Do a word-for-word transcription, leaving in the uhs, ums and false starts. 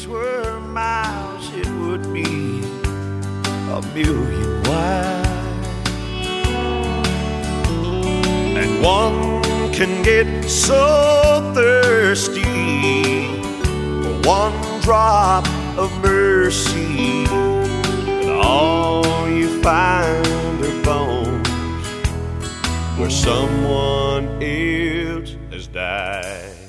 days were miles, it would be a million wide. And one can get so thirsty for one drop of mercy, and all you find are bones where someone else has died.